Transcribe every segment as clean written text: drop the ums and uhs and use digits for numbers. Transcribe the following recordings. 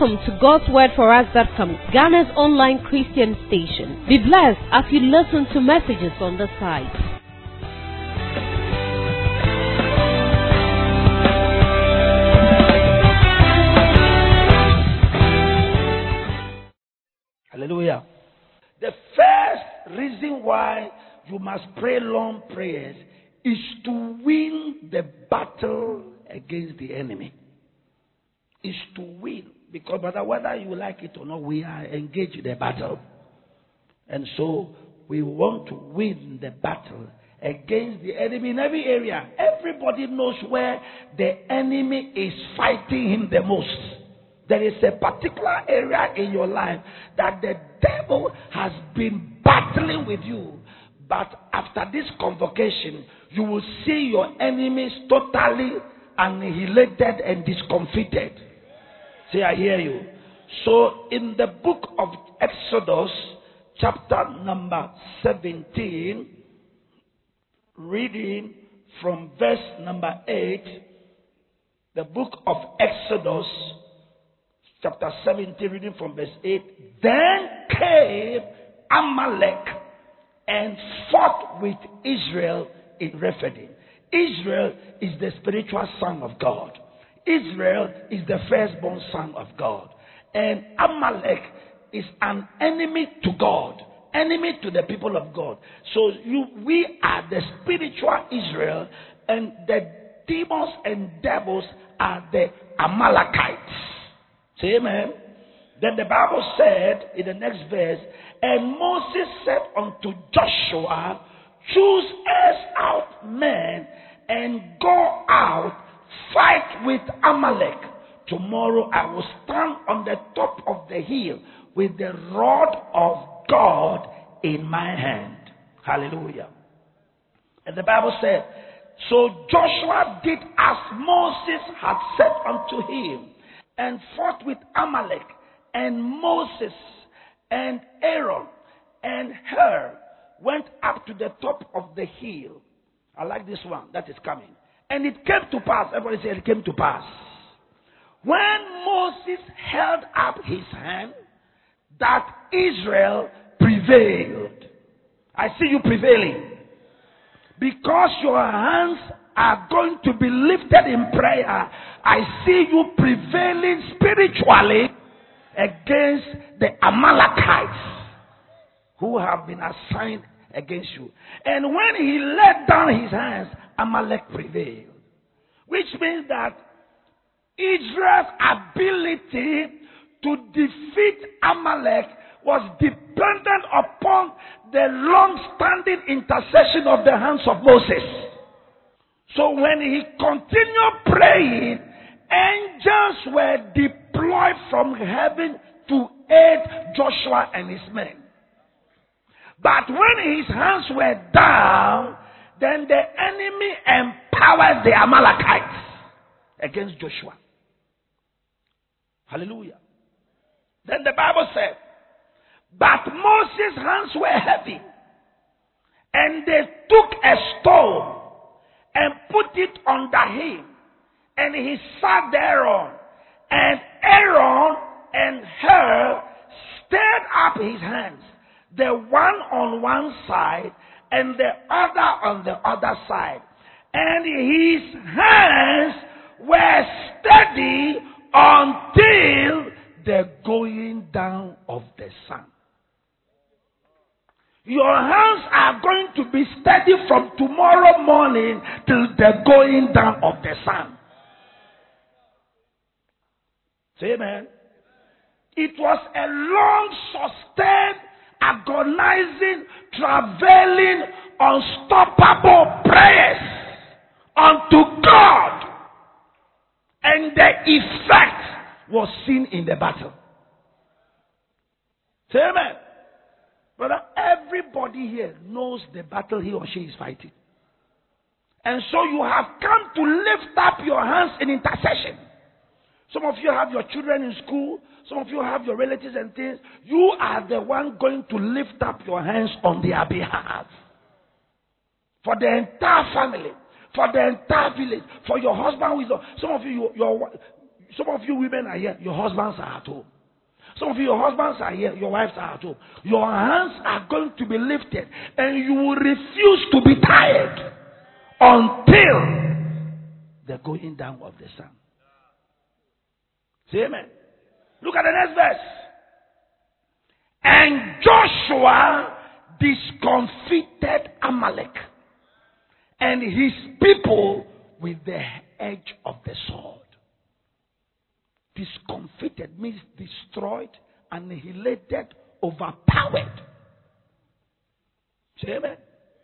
Welcome to God'sWordForUs.com, Ghana's online Christian station. Be blessed as you listen to messages on the site. Hallelujah. The first reason why you must pray long prayers is to win the battle against the enemy. Is to win. Because whether you like it or not, we are engaged in the battle. And so we want to win the battle against the enemy in every area. Everybody knows where the enemy is fighting him the most. There is a particular area in your life that the devil has been battling with you. But after this convocation, you will see your enemies totally annihilated and discomfited. Say, I hear you. So in the book of Exodus, chapter number 17, reading from verse number 8, the book of Exodus, chapter 17, reading from verse 8, then came Amalek and fought with Israel in Rephidim. Israel is the spiritual son of God. Israel is the firstborn son of God. And Amalek is an enemy to God, enemy to the people of God. So we are the spiritual Israel, and the demons and devils are the Amalekites. Say amen. Then the Bible said in the next verse, and Moses said unto Joshua, choose us out men and go out, fight with Amalek. Tomorrow I will stand on the top of the hill with the rod of God in my hand. Hallelujah. And the Bible said, so Joshua did as Moses had said unto him, and fought with Amalek. And Moses and Aaron and Hur went up to the top of the hill. I like this one that is coming. And it came to pass. Everybody say it came to pass. When Moses held up his hand, that Israel prevailed. I see you prevailing. Because your hands are going to be lifted in prayer, I see you prevailing spiritually against the Amalekites who have been assigned against you. And when he let down his hands, Amalek prevailed. Which means that Israel's ability to defeat Amalek was dependent upon the long-standing intercession of the hands of Moses. So when he continued praying, angels were deployed from heaven to aid Joshua and his men. But when his hands were down, then the enemy empowered the Amalekites against Joshua. Hallelujah. Then the Bible said, but Moses' hands were heavy, and they took a stone and put it under him, and he sat thereon. And Aaron and Hur stirred up his hands, the one on one side and the other on the other side. And his hands were steady until the going down of the sun. Your hands are going to be steady from tomorrow morning till the going down of the sun. Say amen. It was a long, sustained, agonizing, travailing, unstoppable prayers unto God. And the effect was seen in the battle. Say amen. Brother, everybody here knows the battle he or she is fighting. And so you have come to lift up your hands in intercession. Some of you have your children in school. Some of you have your relatives and things. You are the one going to lift up your hands on their behalf. For the entire family. For the entire village. For your husband who is... Some of you, Some of you women are here, your husbands are at home. Some of you, your husbands are here, your wives are at home. Your hands are going to be lifted, and you will refuse to be tired until the going down of the sun. Say amen. Look at the next verse. And Joshua discomfited Amalek and his people with the edge of the sword. Discomfited means destroyed, annihilated, overpowered. Say amen.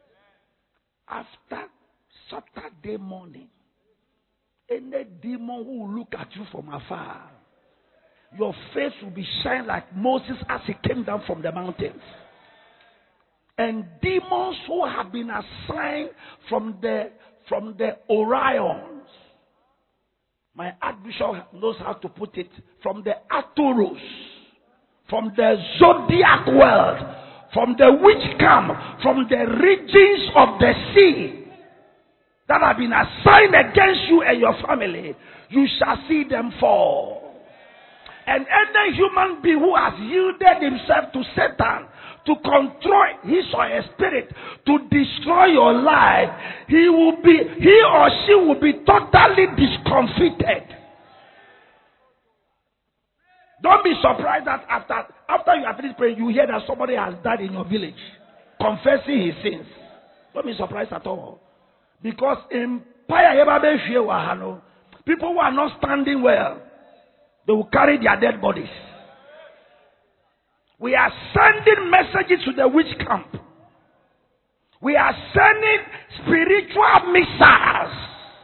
After Saturday morning, any demon who will look at you from afar, your face will be shine like Moses as he came down from the mountains. And demons who have been assigned from the Orions, my Archbishop knows how to put it, from the Arcturus, from the zodiac world, from the witch camp, from the regions of the sea that have been assigned against you and your family, you shall see them fall. And any human being who has yielded himself to Satan to control his or her spirit to destroy your life, he or she will be totally discomfited. Don't be surprised that after you have finished praying, you hear that somebody has died in your village, confessing his sins. Don't be surprised at all. Because in people who are not standing well, they will carry their dead bodies. We are sending messages to the witch camp. We are sending spiritual missiles,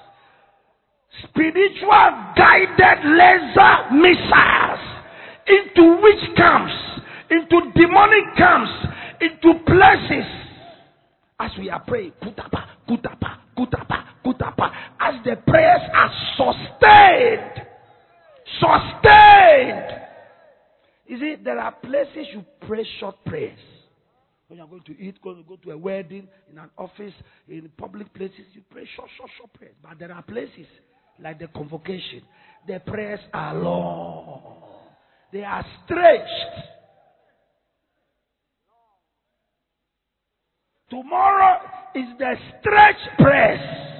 spiritual guided laser missiles into witch camps, into demonic camps, into places. As we are praying, kutapa, kutapa, kutapa, kutapa, as the prayers are sustained. Sustained. You see, there are places you pray short prayers. When you're going to eat, going to go to a wedding, in an office, in public places, you pray short prayers. But there are places like the convocation. The prayers are long. They are stretched. Tomorrow is the stretch prayers.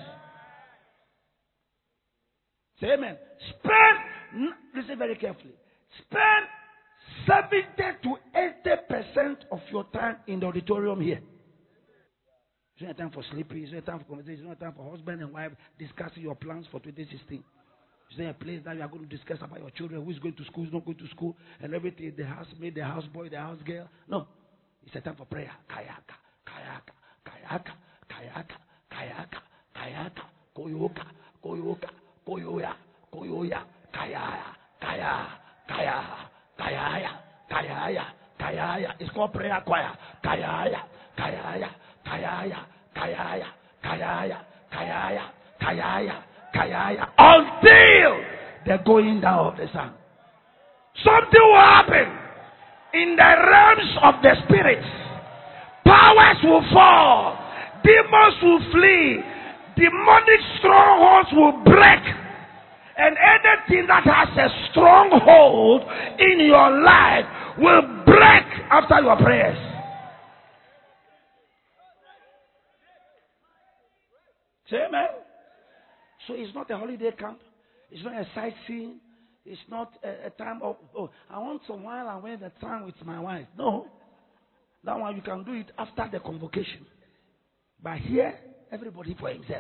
Say amen. Listen very carefully. Spend 70 to 80% of your time in the auditorium here. It's not time for sleeping. It's not time for conversation. It's not time for husband and wife discussing your plans for 2016. It's not a place that you are going to discuss about your children, who is going to school, who is not going to school, and everything. The housemaid, the houseboy, the house girl. No. It's a time for prayer. Kayaka, kayaka, kayaka, kayaka, kayaka, kayaka, koyoka, koyoka, koyoya, koyoya, kayaya, kaya, kaya, kayaya, kayaya, kayaya. It's called prayer choir. Kayaya, kayaya, kayaya, kayaya, kayaya, kayaya, kayaya, kayaya. Until the going down of the sun. Something will happen in the realms of the spirits. Powers will fall. Demons will flee. Demonic strongholds will break. And anything that has a stronghold in your life will break after your prayers. Say amen. So it's not a holiday camp. It's not a sightseeing. It's not a time of, I want some while I went the time with my wife. No. That one you can do it after the convocation. But here, everybody for himself.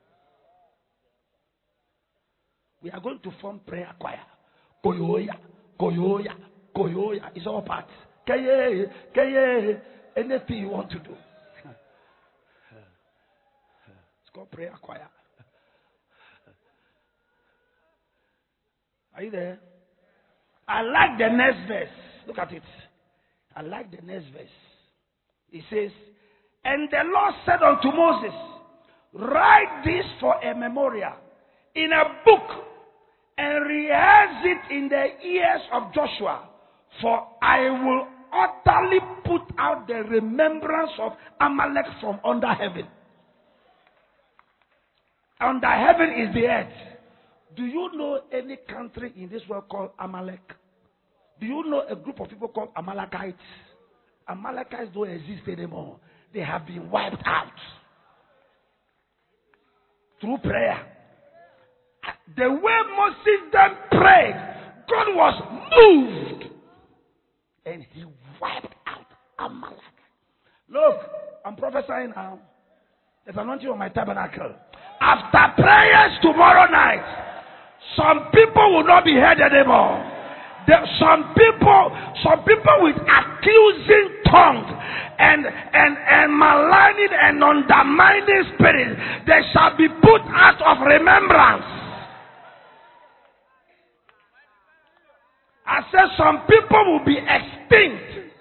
We are going to form prayer choir. Koyoya, koyoya, koyoya. It's all part. Kaye, kaye. Anything you want to do. It's called prayer choir. Are you there? I like the next verse. Look at it. I like the next verse. It says, and the Lord said unto Moses, write this for a memorial in a book and rehearse it in the ears of Joshua, for I will utterly put out the remembrance of Amalek from under heaven. Under heaven is the earth. Do you know any country in this world called Amalek? Do you know a group of people called Amalekites? Amalekites don't exist anymore. They have been wiped out through prayer. The way Moses then prayed, God was moved and he wiped out Amalek. Look, I'm prophesying now. There's anointing on my tabernacle. After prayers tomorrow night, some people will not be heard anymore. Some people with accusing tongues and maligning and undermining spirit, they shall be put out of remembrance. I said some people will be extinct.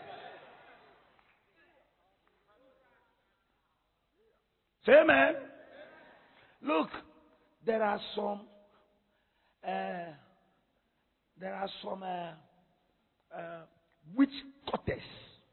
Say amen. Look, there are some witch quarters,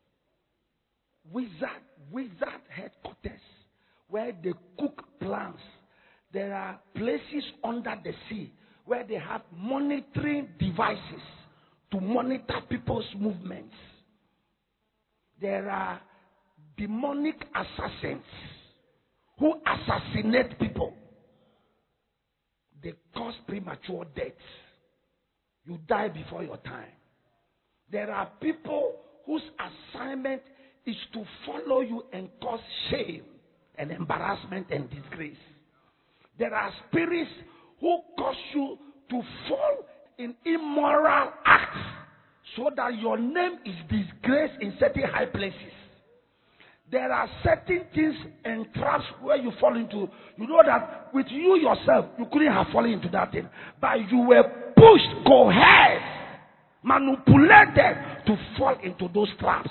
wizard headquarters, where they cook plants. There are places under the sea where they have monitoring devices to monitor people's movements. There are demonic assassins who assassinate people. They cause premature deaths. You die before your time. There are people whose assignment is to follow you and cause shame and embarrassment and disgrace. There are spirits who cause you to fall in immoral acts so that your name is disgraced in certain high places. There are certain things and traps where you fall into. You know that with you yourself, you couldn't have fallen into that thing. But you were pushed, coerced, manipulated to fall into those traps.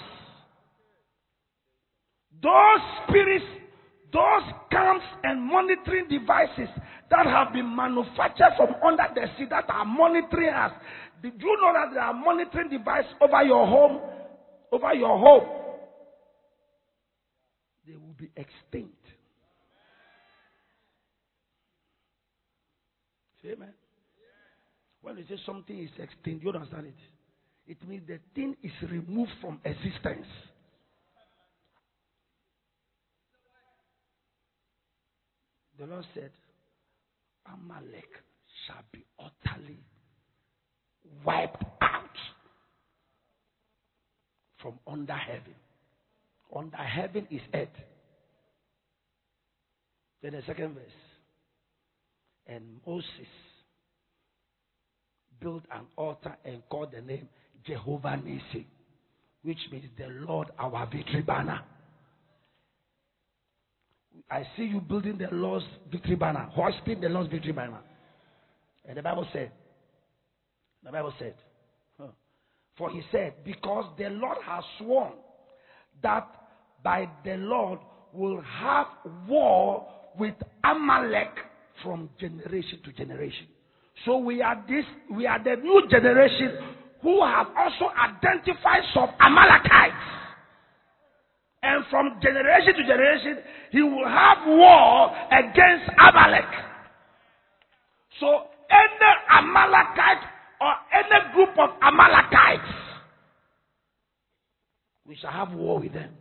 Those spirits, those camps and monitoring devices that have been manufactured from under the sea that are monitoring us. Did you know that there are monitoring devices over your home? Over your home. They will be extinct. Say amen. When you say something is extinct, you understand it. It means the thing is removed from existence. The Lord said, Amalek shall be utterly wiped out from under heaven. Under heaven is earth. Then the second verse. And Moses built an altar and called the name Jehovah Nissi, which means the Lord our victory banner. I see you building the Lord's victory banner, hoisting the Lord's victory banner. And the Bible said, for he said, because the Lord has sworn that by the Lord will have war with Amalek from generation to generation. So we are the new generation who have also identified some Amalekites. And from generation to generation, he will have war against Amalek. So any Amalekite or any group of Amalekites, we shall have war with them.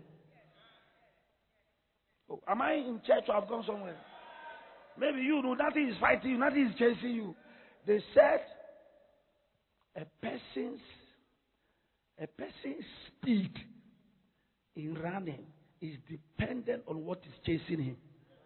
Oh, am I in church or I've gone somewhere? Maybe you know nothing is fighting you, nothing is chasing you. They said a person's speed in running is dependent on what is chasing him.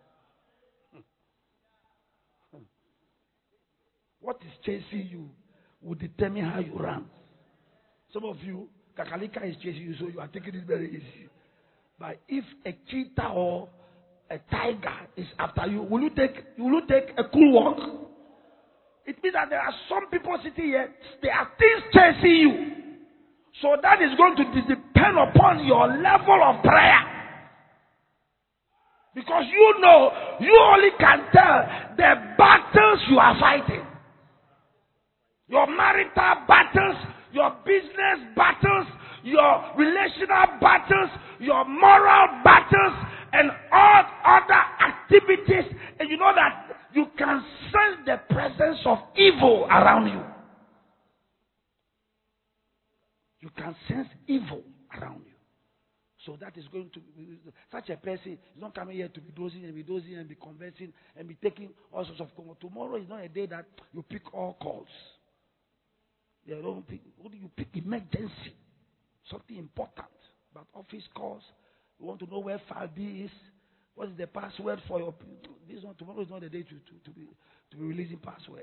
What is chasing you will determine how you run. Some of you, Kakalika is chasing you, so you are taking it very easy. But if a cheetah or a tiger is after you, will you take a cool walk? It means that there are some people sitting here, there are things chasing you. So that is going to depend upon your level of prayer. Because you know, you only can tell the battles you are fighting. Your marital battles, your business battles, your relational battles, your moral battles, and all other activities. And you know that you can sense the presence of evil around you. You can sense evil around you. So that is going to be, such a person is not coming here to be dozing and be conversing and be taking all sorts of calls. Tomorrow is not a day that you pick all calls. You don't pick, what do you pick? Emergency. Something important. But office calls, you want to know where file B is. What is the password for your... This one, tomorrow is not the day to be releasing passwords.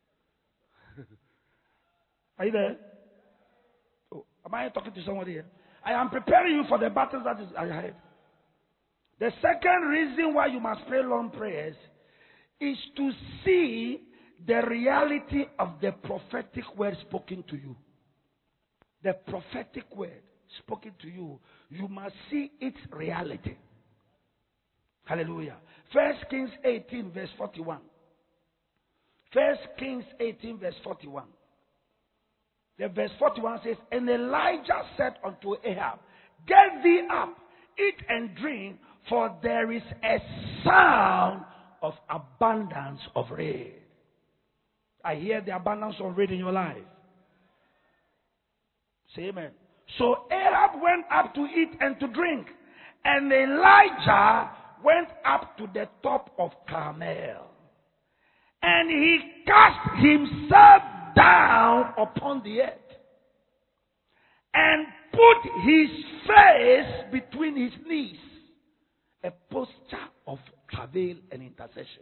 Are you there? Oh, am I talking to somebody here? I am preparing you for the battles that is ahead. The second reason why you must pray long prayers is to see the reality of the prophetic word spoken to you. The prophetic word spoken to you, you must see its reality. Hallelujah. 1 Kings 18 verse 41. 1 Kings 18 verse 41. The verse 41 says, and Elijah said unto Ahab, get thee up, eat and drink, for there is a sound of abundance of rain. I hear the abundance of rain in your life. Say amen. So Ahab went up to eat and to drink, and Elijah went up to the top of Carmel, and he cast himself down upon the earth and put his face between his knees, a posture of travail and intercession.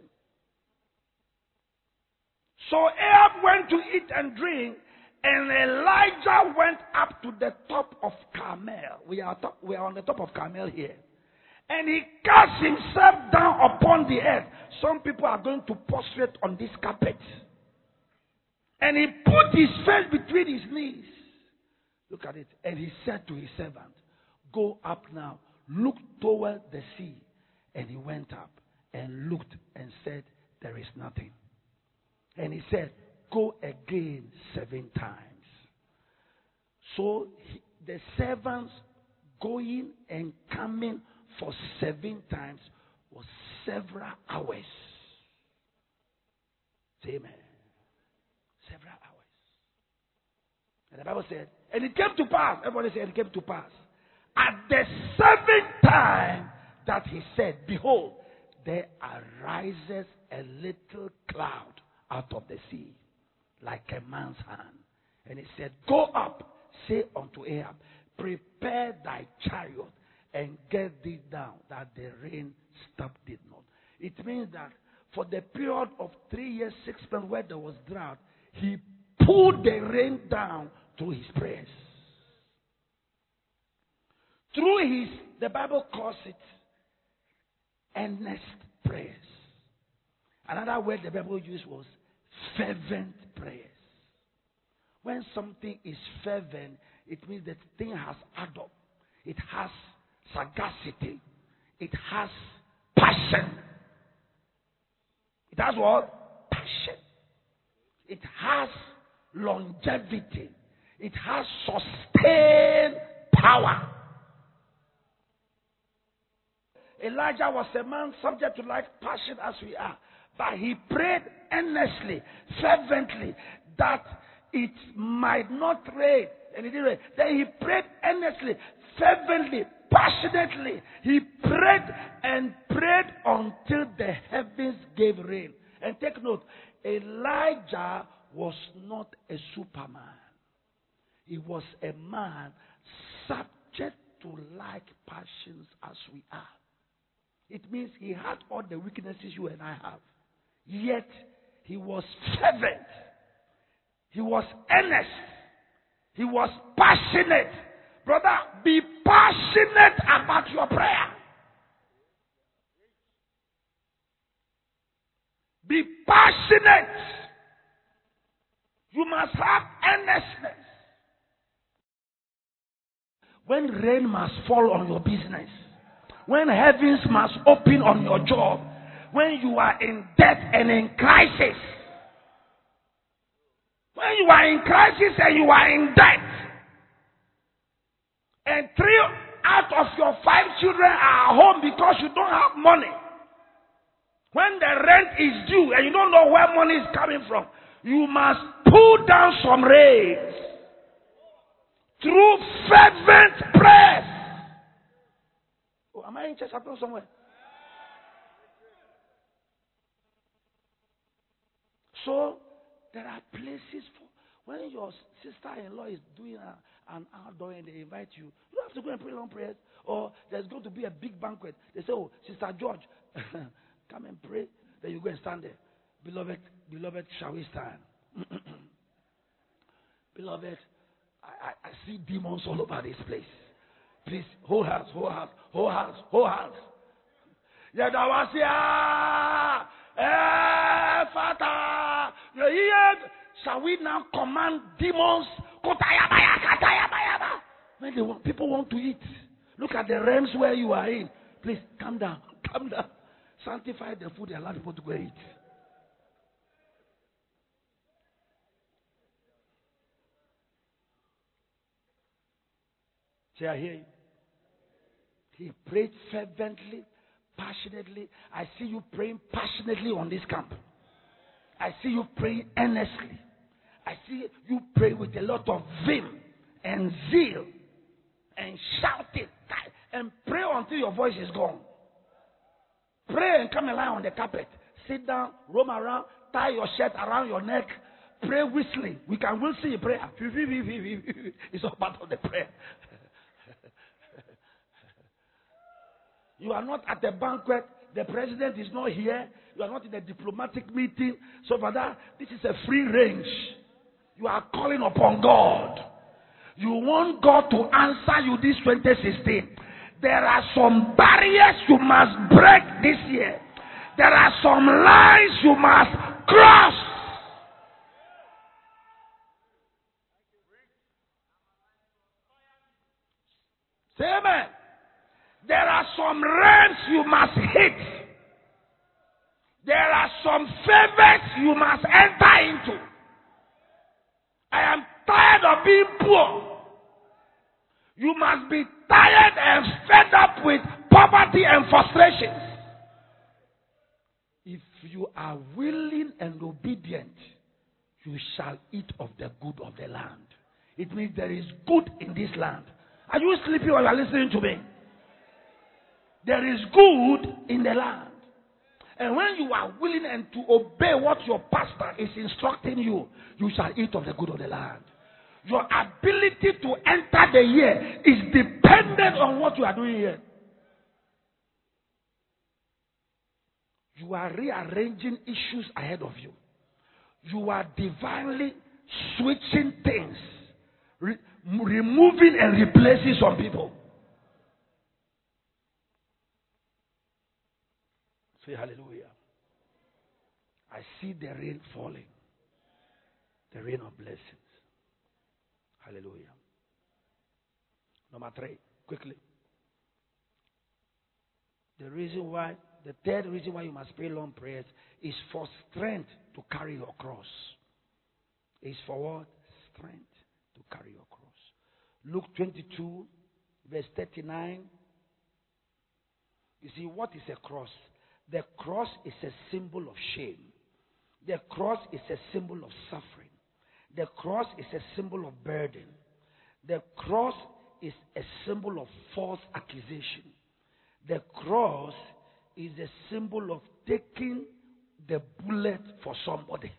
So Ahab went to eat and drink, and Elijah went up to the top of Carmel. We are on the top of Carmel here. And he cast himself down upon the earth. Some people are going to prostrate on this carpet. And he put his face between his knees. Look at it. And he said to his servant, go up now, look toward the sea. And he went up and looked and said, there is nothing. And he said, go again 7 times. So the servants going and coming for 7 times was several hours. Say amen. Several hours. And the Bible said, and it came to pass. Everybody said it came to pass. At the 7th time that he said, behold, there arises a little cloud out of the sea, like a man's hand. And he said, go up, say unto Ahab, prepare thy chariot and get thee down, that the rain stop did not. It means that for the period of 3 years, 6 months where there was drought, he pulled the rain down through his prayers. Through his, the Bible calls it earnest prayers. Another word the Bible used was fervent prayers. When something is fervent, it means that thing has ardor. It has sagacity. It has passion. It has what? Passion. It has longevity. It has sustained power. Elijah was a man subject to like passion as we are. But he prayed earnestly, fervently, that it might not rain. And it didn't rain. Then he prayed earnestly, fervently, passionately. He prayed and prayed until the heavens gave rain. And take note, Elijah was not a superman. He was a man subject to like passions as we are. It means he had all the weaknesses you and I have. Yet, he was fervent. He was earnest. He was passionate. Brother, be passionate about your prayer. Be passionate. You must have earnestness. When rain must fall on your business, when heavens must open on your job, when you are in debt and in crisis, when you are in crisis and you are in debt, and 3 out of your 5 children are home because you don't have money, when the rent is due and you don't know where money is coming from, you must pull down some rains through fervent prayers. Oh, am I in church? I'm not somewhere. So there are places for when your sister-in-law is doing an outdoor and they invite you. You don't have to go and pray long prayers. Or there's going to be a big banquet. They say, "Oh, Sister George, come and pray." Then you go and stand there. Beloved, shall we stand? Beloved, I see demons all over this place. Please, hold hands, hold hands, hold hands, hold hands. Yeah, that was Father. Shall we now command demons? When people want to eat. Look at the realms where you are in. Please, calm down, calm down. Sanctify the food and allow people to go eat. See, I hear you. He prayed fervently, passionately. I see you praying passionately on this camp. I see you praying earnestly. I see you pray with a lot of vim and zeal and shouting and pray until your voice is gone. Pray and come and lie on the carpet. Sit down, roam around, tie your shirt around your neck. Pray whistling. We can whistle a prayer. It's all part of the prayer. You are not at the banquet. The president is not here. You are not in a diplomatic meeting. So for that, this is a free range. You are calling upon God. You want God to answer you this 2016. There are some barriers you must break this year. There are some lines you must cross. Say amen. There are some realms you must hit. There are some favors you must enter into. I am tired of being poor. You must be tired and fed up with poverty and frustrations. If you are willing and obedient, you shall eat of the good of the land. It means there is good in this land. Are you sleeping or you are listening to me? There is good in the land. And when you are willing and to obey what your pastor is instructing you, you shall eat of the good of the land. Your ability to enter the year is dependent on what you are doing here. You are rearranging issues ahead of you. You are divinely switching things, removing and replacing some people. Say hallelujah. I see the rain falling. The rain of blessings. Hallelujah. Number 3, quickly. The third reason why you must pray long prayers is for strength to carry your cross. Is for what? Strength to carry your cross. Luke 22, verse 39. You see, what is a cross? The cross is a symbol of shame. The cross is a symbol of suffering. The cross is a symbol of burden. The cross is a symbol of false accusation. The cross is a symbol of taking the bullet for somebody.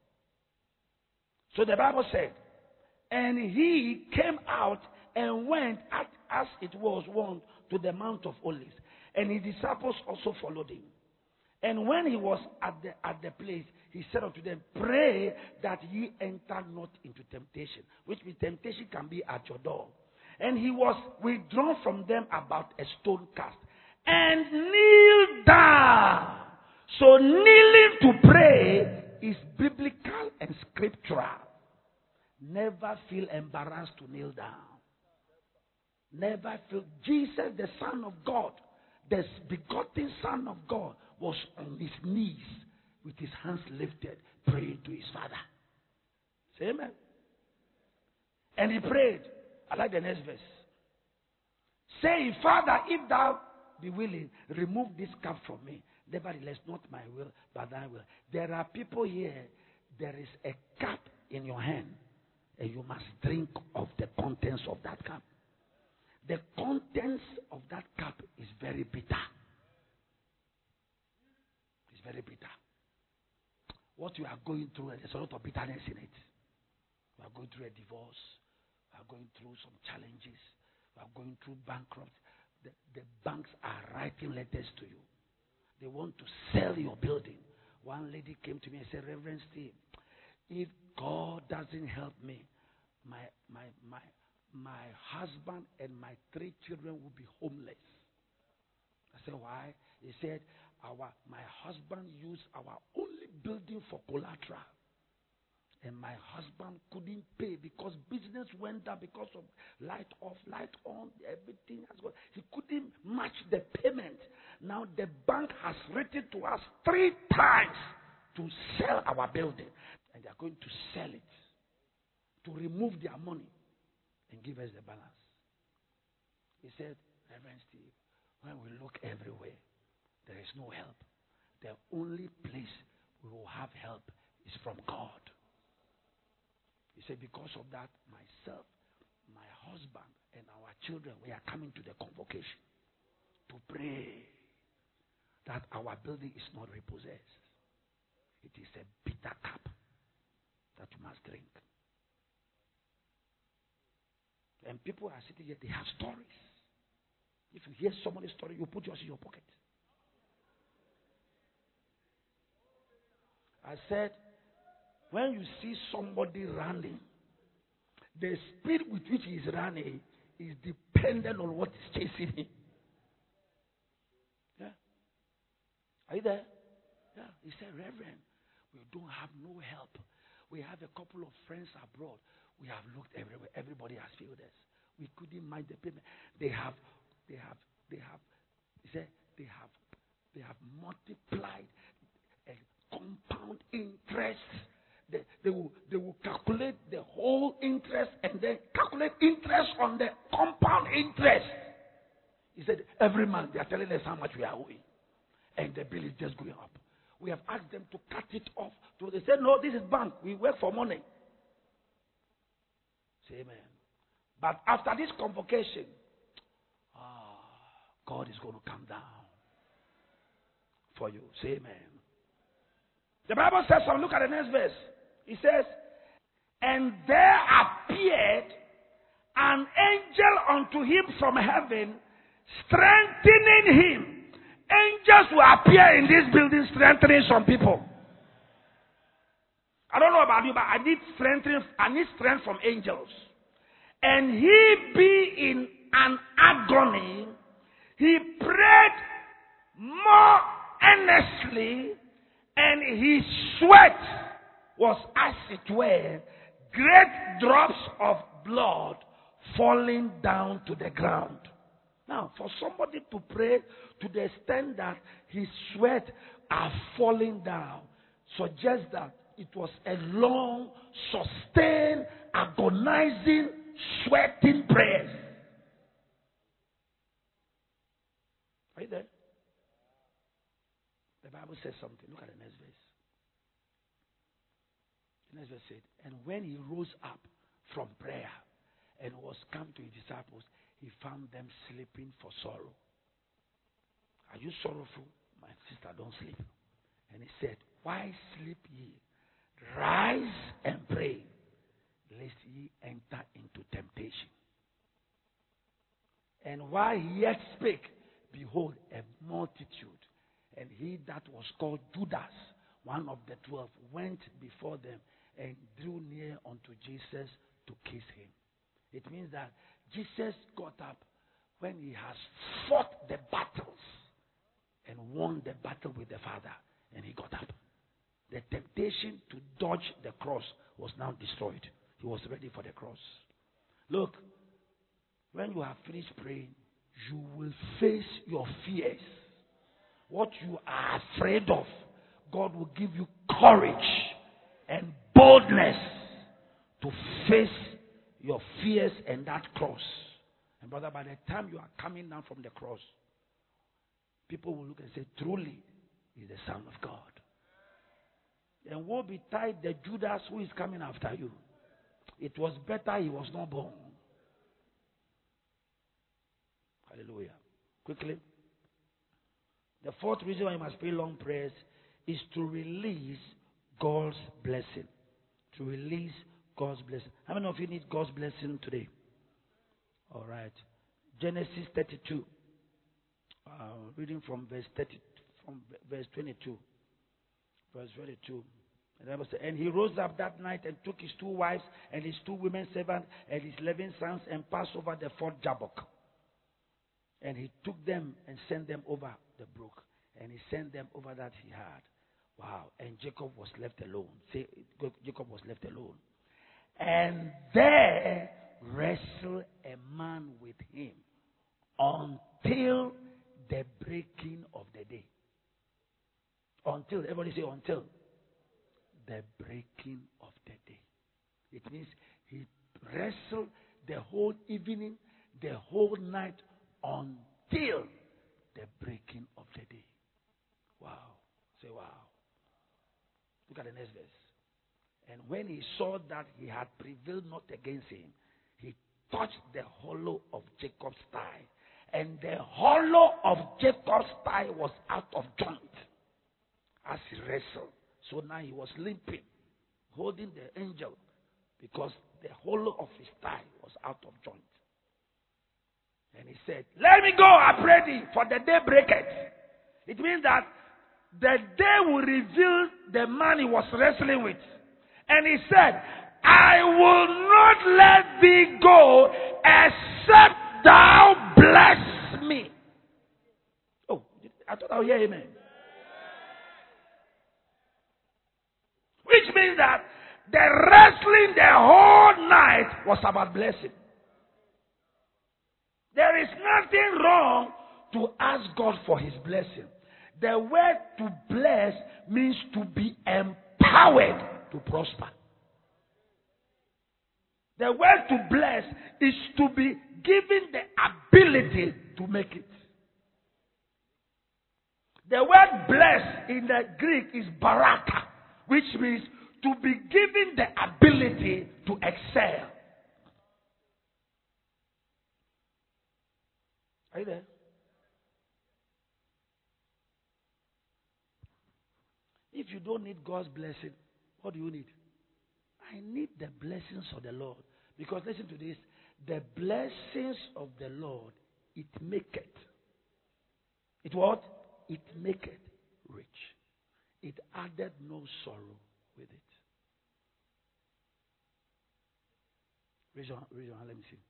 So the Bible said, and he came out and went as it was wont to the Mount of Olives. And his disciples also followed him. And when he was at the place, he said unto them, pray that ye enter not into temptation. Which means temptation can be at your door. And he was withdrawn from them about a stone cast. And kneeled down. So kneeling to pray is biblical and scriptural. Never feel embarrassed to kneel down. Never feel. Jesus, the Son of God, the begotten Son of God, was on his knees with his hands lifted, praying to his Father. Say amen. And he prayed. I like the next verse. Say, Father, if thou be willing, remove this cup from me. Nevertheless, not my will, but thy will. There are people here, there is a cup in your hand, and you must drink of the contents of that cup. The contents of that cup is very bitter. It's very bitter. What you are going through, there's a lot of bitterness in it. You are going through a divorce. You are going through some challenges. You are going through bankrupt. The banks are writing letters to you. They want to sell your building. One lady came to me and said, Reverend Steve, if God doesn't help me, my husband and my 3 children will be homeless. I said, why? He said, my husband used our only building for collateral. And my husband couldn't pay because business went down because of light off, light on, everything has gone. He couldn't match the payment. Now the bank has written to us 3 times to sell our building. And they are going to sell it, to remove their money and give us the balance. He said, Reverend Steve, when we look everywhere, there is no help. The only place we will have help is from God. He said, because of that, myself, my husband, and our children, we are coming to the convocation to pray that our building is not repossessed. It is a bitter cup that you must drink. And people are sitting here, they have stories. If you hear somebody's story, you put yours in your pocket. I said, when you see somebody running, the speed with which he is running is dependent on what is chasing him. Yeah? Are you there? Yeah. He said, Reverend, we don't have no help. We have a couple of friends abroad. We have looked everywhere. Everybody has failed us. We couldn't mind the payment. They have multiplied compound interest. They will calculate the whole interest and then calculate interest on the compound interest. He said, every month they are telling us how much we are owing. And the bill is just going up. We have asked them to cut it off. So they said, no, this is bank. We work for money. Say amen. But after this convocation, God is going to come down for you. Say amen. The Bible says, so look at the next verse. It says, and there appeared an angel unto him from heaven, strengthening him. Angels will appear in this building, strengthening some people. I don't know about you, but I need strength from angels. And he being in an agony, he prayed more earnestly, and his sweat was as it were great drops of blood falling down to the ground. Now, for somebody to pray to the extent that his sweat are falling down suggests that it was a long, sustained, agonizing, sweating prayer. Are you there? The Bible says something. Look at the next verse. The next verse said, and when he rose up from prayer and was come to his disciples, he found them sleeping for sorrow. Are you sorrowful? My sister, don't sleep. And he said, why sleep ye? Rise and pray, lest ye enter into temptation. And while he yet spake, behold, a multitude, and he that was called Judas, one of the 12, went before them and drew near unto Jesus to kiss him. It means that Jesus got up when he has fought the battles and won the battle with the Father, and he got up. The temptation to dodge the cross was now destroyed. He was ready for the cross. Look, when you have finished praying, you will face your fears. What you are afraid of, God will give you courage and boldness to face your fears and that cross. And brother, by the time you are coming down from the cross, people will look and say, truly, is the Son of God. And woe betide the Judas who is coming after you. It was better he was not born. Hallelujah. Quickly. The fourth reason why you must pray long prayers is to release God's blessing. To release God's blessing. How many of you need God's blessing today? All right. Genesis 32. Reading from verse 22. Verse 22. And he rose up that night and took his 2 wives and his 2 women servants and his 11 sons and passed over the ford Jabbok. And he took them and sent them over the brook. And he sent them over that he had. Wow. And Jacob was left alone. Say, Jacob was left alone. And there wrestled a man with him until the breaking of the day. Until, everybody say until. The breaking of the day. It means he wrestled the whole evening, the whole night, until the breaking of the day. Wow. Say wow. Look at the next verse. And when he saw that he had prevailed not against him, he touched the hollow of Jacob's thigh. And the hollow of Jacob's thigh was out of joint as he wrestled. So now he was limping, holding the angel, because the hollow of his thigh was out of joint. And he said, let me go, I pray thee, for the day breaketh. It means that the day will reveal the man he was wrestling with. And he said, I will not let thee go except thou bless me. Oh, I thought I would hear amen. Which means that the wrestling the whole night was about blessing. There is nothing wrong to ask God for his blessing. The word to bless means to be empowered to prosper. The word to bless is to be given the ability to make it. The word bless in the Greek is baraka, which means to be given the ability to excel. Are you there? If you don't need God's blessing, what do you need? I need the blessings of the Lord. Because listen to this. The blessings of the Lord, it maketh. It what? It maketh rich. It added no sorrow with it. Raise your hand, let me see.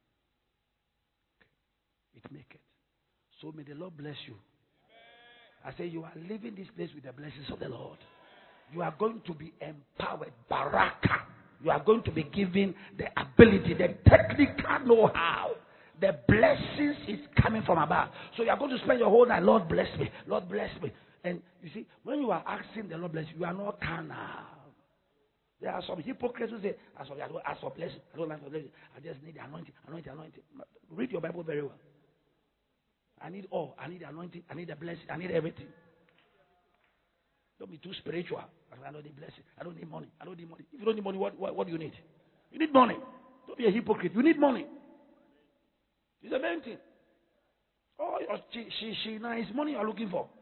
Okay. It maketh. So may the Lord bless you. I say you are leaving this place with the blessings of the Lord. You are going to be empowered. Baraka. You are going to be given the ability, the technical know-how. The blessings is coming from above. So you are going to spend your whole night, Lord bless me. Lord bless me. And you see, when you are asking the Lord bless you, you are not carnal. There are some hypocrites who say, I don't ask for blessing. I don't ask for blessing. I just need the anointing. Read your Bible very well. I need all. I need the anointing. I need the blessing. I need everything. Don't be too spiritual. I don't need blessing. I don't need money. I don't need money. If you don't need money, what do you need? You need money. Don't be a hypocrite. You need money. It's the main thing. Oh, she now is money you are looking for.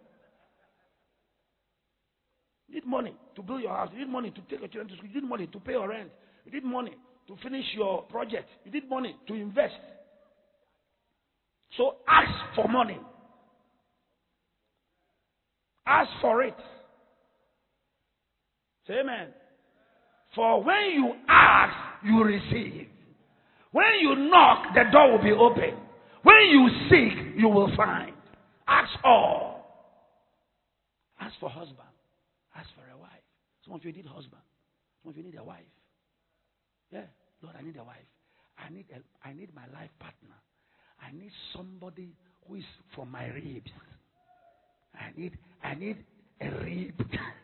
You need money to build your house. You need money to take your children to school. You need money to pay your rent. You need money to finish your project. You need money to invest. So ask for money. Ask for it. Say amen. For when you ask, you receive. When you knock, the door will be open. When you seek, you will find. Ask all. Ask for husband. Ask for a wife. Some of you need husband. Some of you need a wife. Yeah, Lord, I need a wife. I need my life partner. I need somebody who is from my ribs. I need a rib.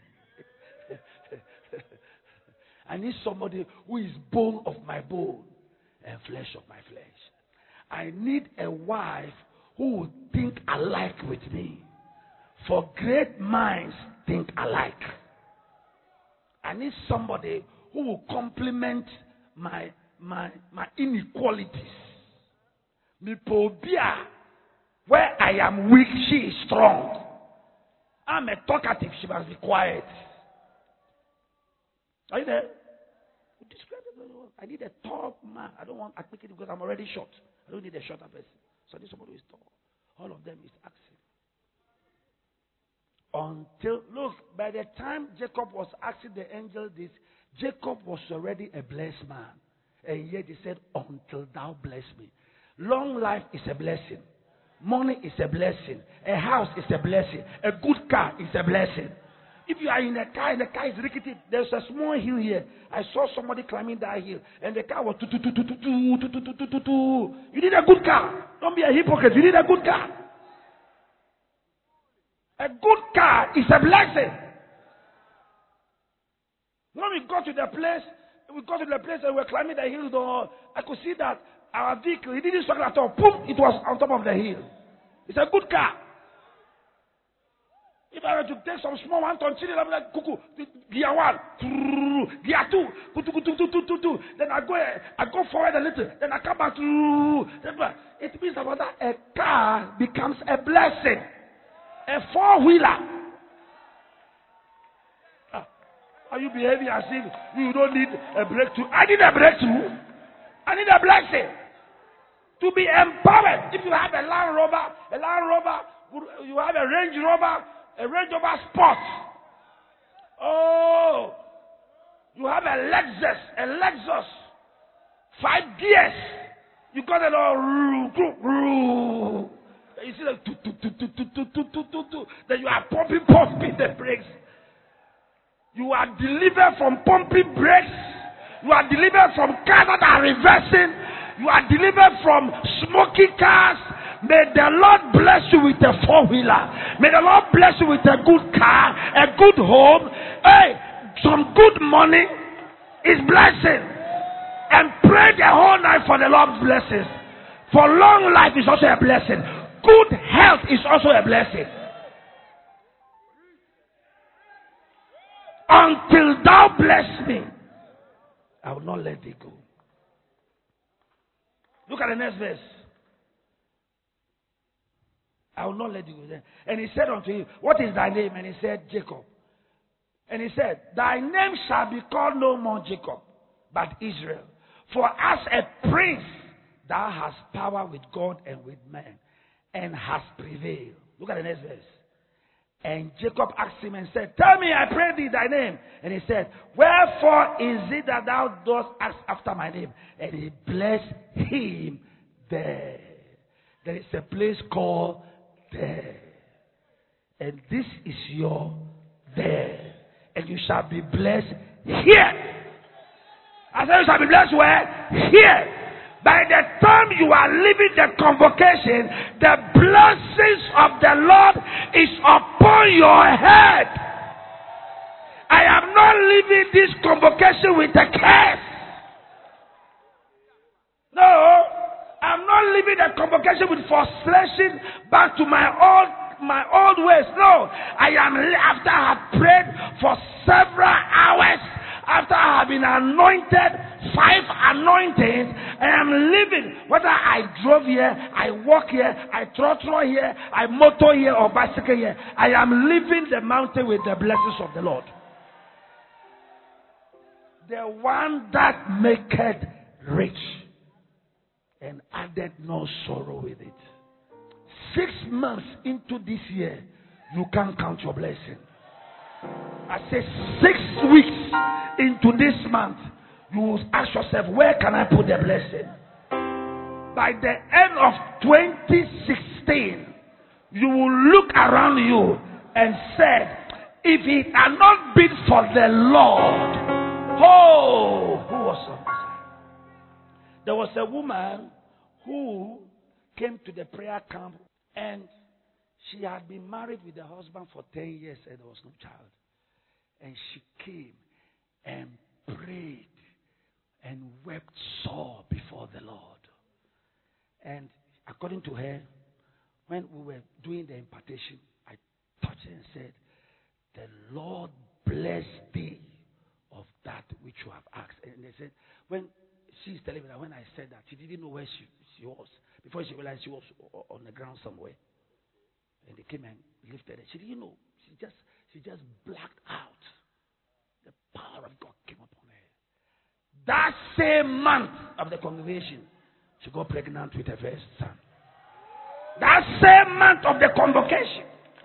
I need somebody who is bone of my bone and flesh of my flesh. I need a wife who will think alike with me. For great minds think alike. I need somebody who will complement my inequalities. Me pobia, where I am weak, she is strong. I'm a talkative, she must be quiet. Are you there? I need a tall man. I don't want to pick it because I'm already short. I don't need a shorter person. So I need somebody who is tall. All of them is asking. Until, look, by the time Jacob was asking the angel this, Jacob was already a blessed man. And yet he said, until thou bless me. Long life is a blessing. Money is a blessing. A house is a blessing. A good car is a blessing. If you are in a car and the car is rickety, there's a small hill here. I saw somebody climbing that hill and the car was tu. You need a good car. Don't be a hypocrite. You need a good car. A good car is a blessing. When we got to the place and we were climbing the hill, though, I could see that our vehicle, it didn't struggle at all. Boom, it was on top of the hill. It's a good car. If I were to take some small one, I'll be like, cuckoo, gear 1, gear 2, then I go forward a little, then I come back. It means about that a car becomes a blessing. A four-wheeler. Are you behaving as if you don't need a breakthrough? I need a breakthrough. I need a blessing. To be empowered. If you have a Land Rover, you have a Range Rover Sport. Oh, you have a Lexus, 5 gears. You got it all. You see like then you are pumping the brakes. You are delivered from pumping brakes. You are delivered from cars that are reversing. You are delivered from smoky cars. May the Lord bless you with a four-wheeler. May the Lord bless you with a good car, a good home. Hey, some good money is blessing. And pray the whole night for the Lord's blessings. For long life is also a blessing. Good health is also a blessing. Until thou bless me, I will not let thee go. Look at the next verse. I will not let you go there. And he said unto him, what is thy name? And he said, Jacob. And he said, thy name shall be called no more Jacob, but Israel. For as a prince thou hast power with God and with men, and hast prevailed. Look at the next verse. And Jacob asked him and said, tell me, I pray thee, thy name. And he said, wherefore is it that thou dost ask after my name? And he blessed him there. There is a place called there. And this is your there. And you shall be blessed here. I said you shall be blessed where? Here. By the time you are leaving the convocation, the blessings of the Lord is upon your head. I am not leaving this convocation with a curse. No, I'm not leaving the convocation with frustration back to my old ways. No, I am, after I have prayed for several hours, after I have been anointed, 5 anointings, I am living. Whether I drove here, I walk here, I trotro here, I motor here or bicycle here, I am living the mountain with the blessings of the Lord. The one that maketh rich and added no sorrow with it. 6 months into this year, you can't count your blessing. I say 6 weeks into this month, you will ask yourself, where can I put the blessing? By the end of 2016, you will look around you and say, if it had not been for the Lord, who was on this? There was a woman who came to the prayer camp and she had been married with her husband for 10 years and there was no child. And she came and prayed and wept sore before the Lord. And according to her, when we were doing the impartation, I touched her and said, the Lord bless thee of that which you have asked. And they said, when she's telling me that when I said that, she didn't know where she was. Before she realized she was on the ground somewhere. And they came and lifted her. She didn't know. She just blacked out. The power of God came upon her. That same month of the convocation, she got pregnant with her first son. That same month of the convocation,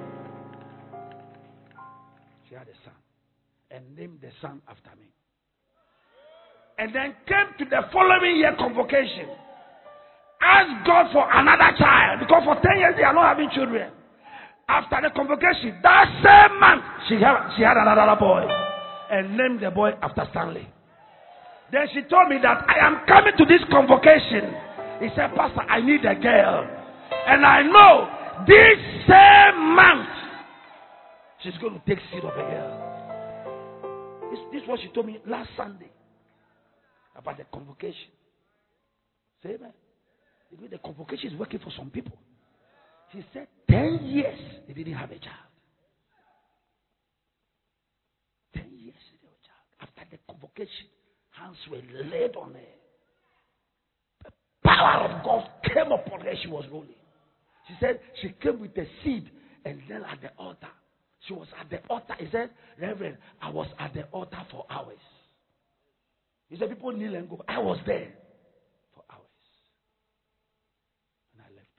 she had a son and named the son after me. And then came to the following year convocation. Asked God for another child because for 10 years they are not having children. After the convocation, that same month, she had another boy and named the boy after Stanley. Then she told me that I am coming to this convocation. He said, Pastor, I need a girl. And I know this same month, she's going to take seed of a girl. This is what she told me last Sunday about the convocation. Say amen. The convocation is working for some people. She said 10 years they didn't have a child. 10 years they didn't have a child. After the convocation, hands were laid on her. The power of God came upon her. She was rolling. She said she came with a seed and then at the altar. She was at the altar. He said, Reverend, I was at the altar for hours. He said, people kneel and go. I was there for hours. And I left.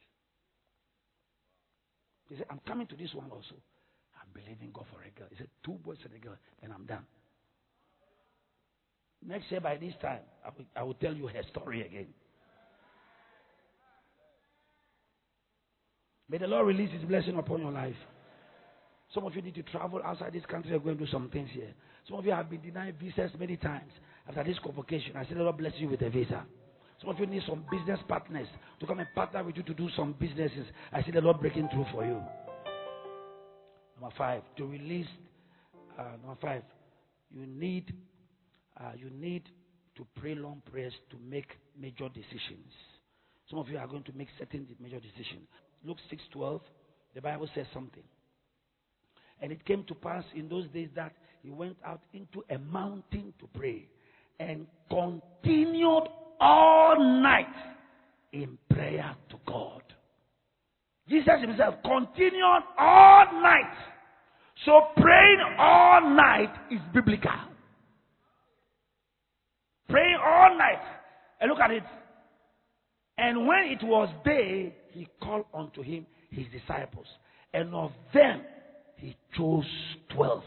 He said, I'm coming to this one also. I'm believing God for a girl. He said, 2 boys and a girl, and I'm done. Next year by this time, I will tell you her story again. May the Lord release His blessing upon your life. Some of you need to travel outside this country and go and do some things here. Some of you have been denied visas many times. After this convocation, I said the Lord bless you with a visa. Some of you need some business partners to come and partner with you to do some businesses. I see the Lord breaking through for you. Number 5, to release. Number 5, you need to pray long prayers to make major decisions. Some of you are going to make certain major decisions. Luke 6:12, the Bible says something. And it came to pass in those days that he went out into a mountain to pray and continued all night in prayer to God. Jesus himself continued all night. So praying all night is biblical. Praying all night. And look at it. And when it was day, he called unto him his disciples. And of them he chose 12.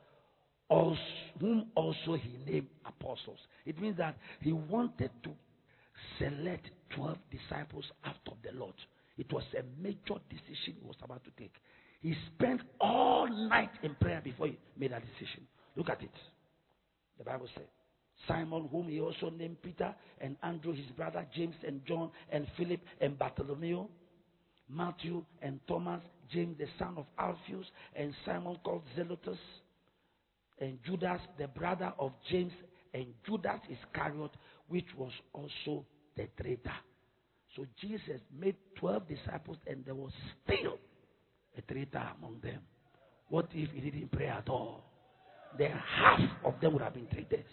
Whom also he named apostles. It means that he wanted to select 12 disciples out of the Lord. It was a major decision he was about to take. He spent all night in prayer before he made that decision. Look at it. The Bible said, Simon, whom he also named Peter, and Andrew his brother, James and John, and Philip and Bartholomew, Matthew and Thomas, James the son of Alphaeus, and Simon called Zelotes, and Judas the brother of James, and Judas Iscariot, which was also the traitor. So Jesus made 12 disciples, and there was still a traitor among them. What if he didn't pray at all? Then half of them would have been traitors.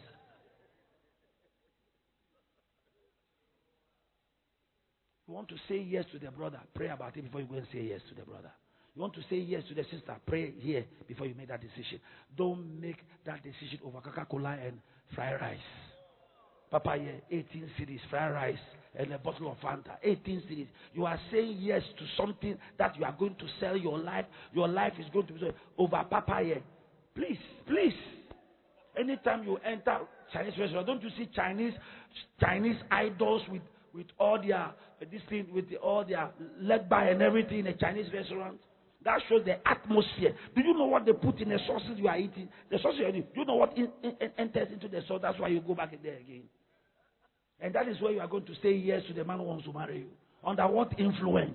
You want to say yes to the brother, pray about it before you go and say yes to the brother. You want to say yes to the sister, pray here before you make that decision. Don't make that decision over Coca-Cola and fried rice. Papa, 18 cedis fried rice and a bottle of Fanta. 18 cedis. You are saying yes to something that you are going to sell your life. Your life is going to be over Papa. Please. Anytime you enter Chinese restaurant, don't you see Chinese idols with all their all their leg bar and everything in a Chinese restaurant? That shows the atmosphere. Do you know what they put in the sauces you are eating? The sauce you are eating. Do you know what enters into the sauce? That's why you go back in there again. And that is where you are going to say yes to the man who wants to marry you. Under what influence?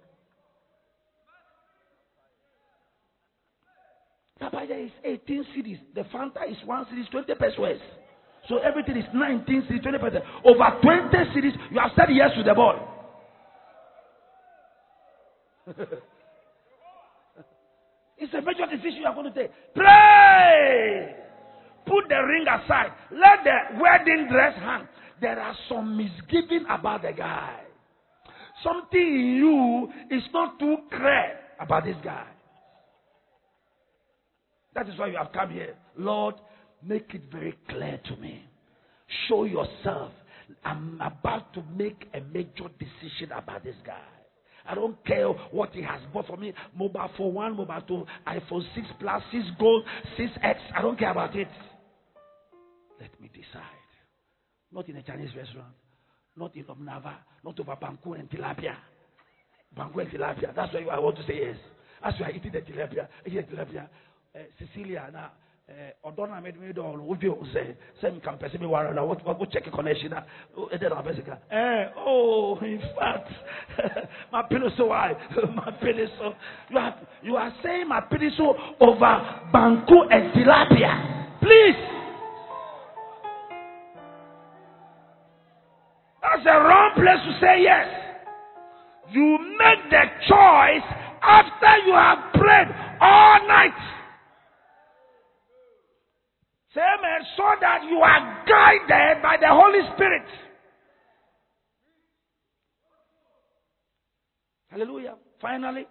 Papaya is 18 cedis. The Fanta is 1 cedi, 20 pesos. So everything is 19 cedis, 20%. Over 20 cedis, you have said yes to the boy. It's a major decision you are going to take. Pray. Put the ring aside. Let the wedding dress hang. There are some misgivings about the guy. Something in you is not too clear about this guy. That is why you have come here. Lord, make it very clear to me. Show yourself. I'm about to make a major decision about this guy. I don't care what he has bought for me. Mobile phone 1, mobile 2, iPhone 6 Plus, 6 Gold, 6X. I don't care about it. Let me decide. Not in a Chinese restaurant. Not in Obnava. Not over Banku and Tilapia. Banku and Tilapia. That's why I want to say yes. As you are eating the tilapia. Cecilia, now. Odona made me do all say can person me worry now what check connection oh in fact my penis so high my penis so you are saying my penis so over Banku and Tilapia, please. That's the wrong place to say yes. You make the choice after you have prayed all night. Amen. So that you are guided by the Holy Spirit. Hallelujah. Finally,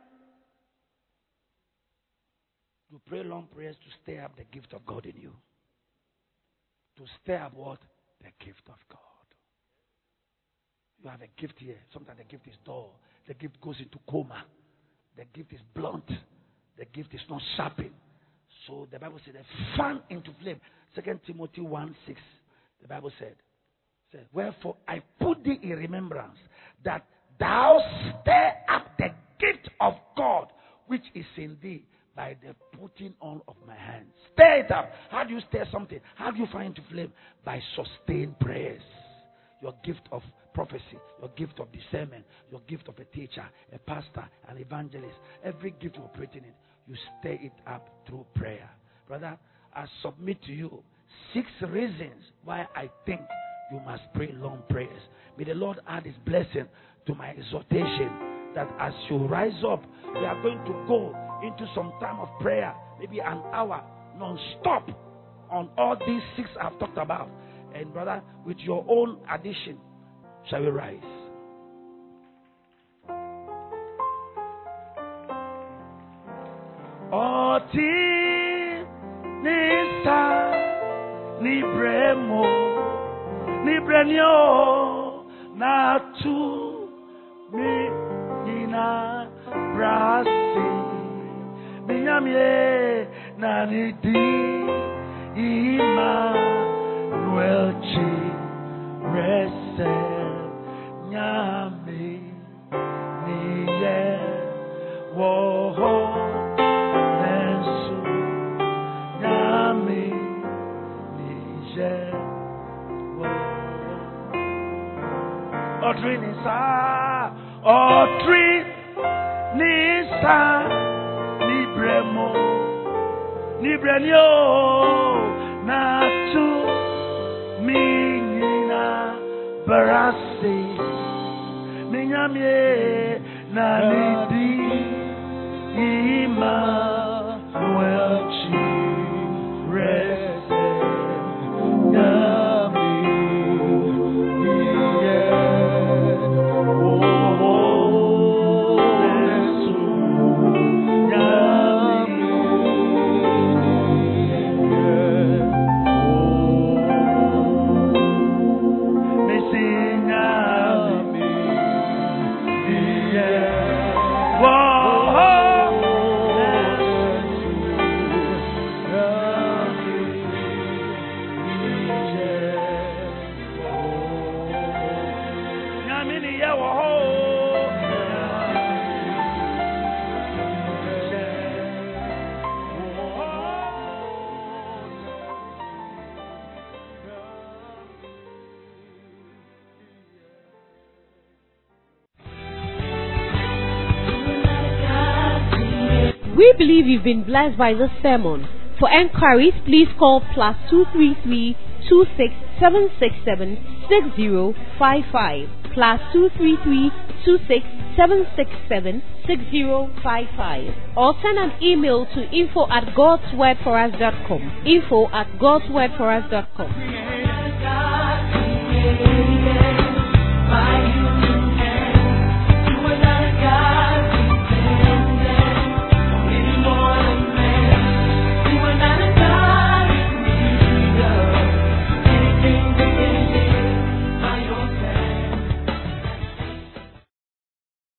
you pray long prayers to stir up the gift of God in you. To stir up what? The gift of God. You have a gift here. Sometimes the gift is dull. The gift goes into coma. The gift is blunt. The gift is not sharpened. So the Bible said, fan into flame. 2 Timothy 1:6. The Bible said, wherefore I put thee in remembrance that thou stir up the gift of God which is in thee by the putting on of my hands. Stir it up. How do you stir something? How do you find into flame? By sustained prayers. Your gift of prophecy, your gift of discernment, your gift of a teacher, a pastor, an evangelist, every gift you operate in it, you stir it up through prayer. Brother, I submit to you 6 reasons why I think you must pray long prayers. May the Lord add his blessing to my exhortation that as you rise up, we are going to go into some time of prayer, maybe an hour, non-stop on all these 6 I've talked about. And brother, with your own addition, shall we rise? Oti nisa nibremo nibrenyo na tu mi nina brasi minyamye na nidi ima Welchi rese nyame niye woho nensu nyame nije woho otri nisa nibrenyo na tu Minina barasi minyamye na nidi ima welchi rese nyami niye oh Yesu nyami We believe you've been blessed by this sermon. For enquiries, please call +233 26 767 6055 +233 26 767-6055 or send an email to info@godswordforus.com. info@godswordforus.com.